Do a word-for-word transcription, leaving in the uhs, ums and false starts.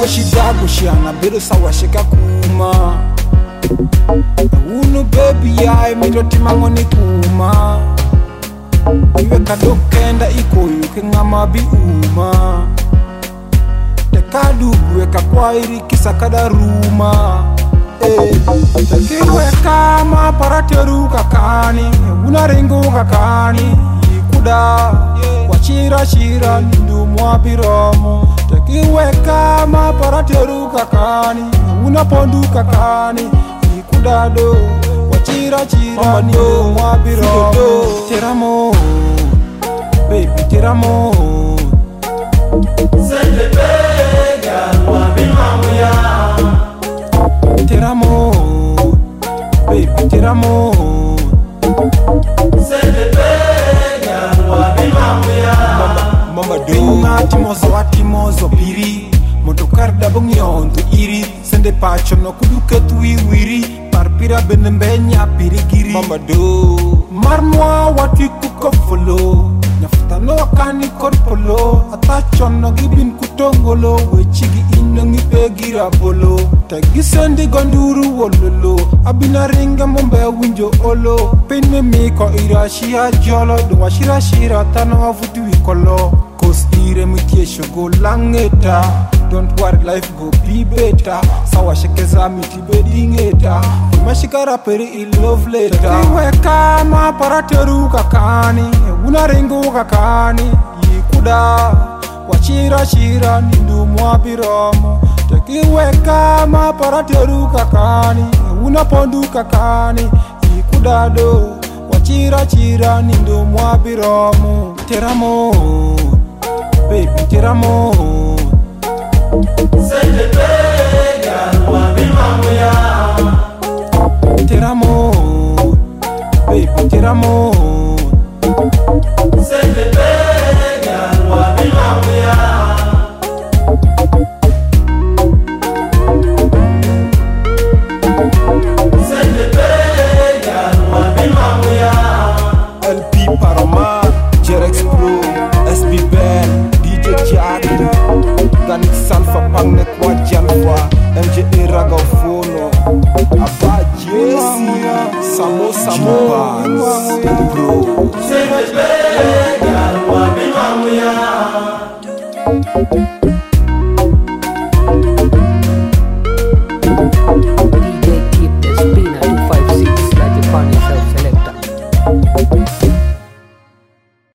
shidago shiana bedo sawa shika kuma. Unu baby ya mito timango ni kuma. Iwe kadokenda iko yuke ngama bi uma. Tekadu weka kwa iri kisa kada ruma. Eh, tekiwe kama parateru kakani. Unaringu kakani. Ikuda wachira shira nindu mwabiromo. Tekiwe kama parateru kakani. Unapondu kakani. Ikuda do wachira shira nindu mwabiromo. Teramo, baby teramo. Sende pega wabimamuya. Teramo, baby teramo. Sende pega wabimamuya. Mama do timozo atimozo biri. Motokar dabong yondu iri. Sende pacho no kuduke tui wiri. Parpira benembenya pirigiri. Mama do marmwa wati kukofolo. Nyafutano wakani korpolo. Atachono gibin kutongolo. Wechigi inongi pegira bolo. Tagi sendi gonduru wololo. Abina ringa mombe winjo olo. Pinme miko irashia jolo. Dwa shira shira tano afutu wikolo. Cause ire mitie shogo langeta. Don't worry, life go be better. Sawa shekeza miti bedingeta. Mashikara peri in love letter. Iwe kama parateru kakani. Unaringu kakani. Yikuda wachira shira nindu mwabiromo. Tekiwe kama parateru kakani. Unapondu kakani. Yikuda do wachira shira nindu mwabiromo. Teramo, baby teramo. Sende pega wabimamuya. Teramo, baby teramo. Sende pega wabimamuya. Sende pega wabimamuya. L P Parama, Jerex Pro, S B Ben, D J Jack, Ganik Salfa Pangnek Wajalfa, M J A Raga Fono, Abba Jesse, Samo Samo Bands, Bro. Sende pega wabimamuya.